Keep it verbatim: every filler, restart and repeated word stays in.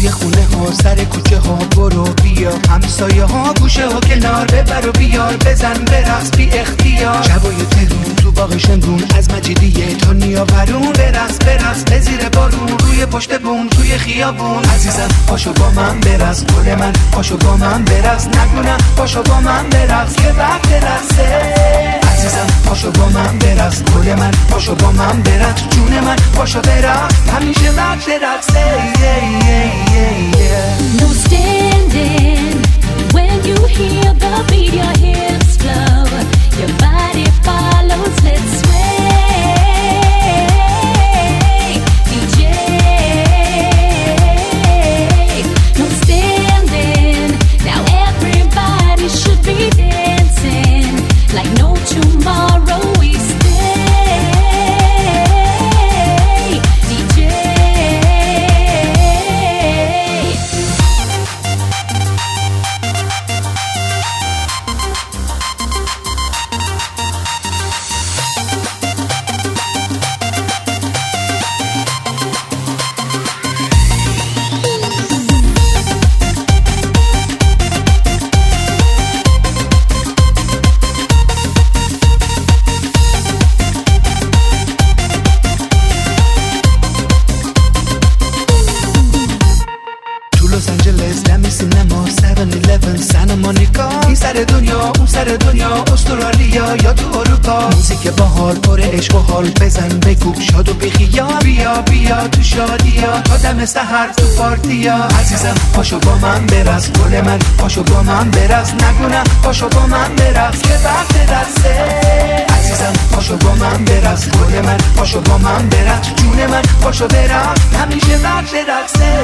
توی خونه ها سر کوچه ها برو بیا، همسایه ها گوشه ها کنار ببر و بیار، بزن برقص بی اختیار. شبای تهرون تو باغ شمرون از مجیدیه تا نیاورون، برقص برقص به زیر بارون روی پشت بوم توی خیابون. عزیزم پاشو با من برقص، گل من پاشو با من برقص، نگونم پاشو با من برقص که وقت رقصه. عزیزم پاشو با من برقص، گل من پاشو با من برقص، جون من پاشو برقص، همیشه وقت رقصه. No standing when you hear the beat, your hips flow, your body follows, let's sway. D J, no standing, now everybody should be dancing like no tomorrow. We stay, D J. این سر دنیا اون سر دنیا، استرالیا یا تو اروپا، موزیک باحال پر عشق و حال، بزن بگو شاد و بخیال، بیا بیا تو شادیا تا دم سحر تو پارتیا. عزیزم پاشو با من برقص، گل من پاشو با من برقص، نگونم پاشو با من برقص که وقت رقصه. عزیزم پاشو با من برقص، گل من پاشو با من برقص، جون من پاشو برقص، همیشه وقت رقصه.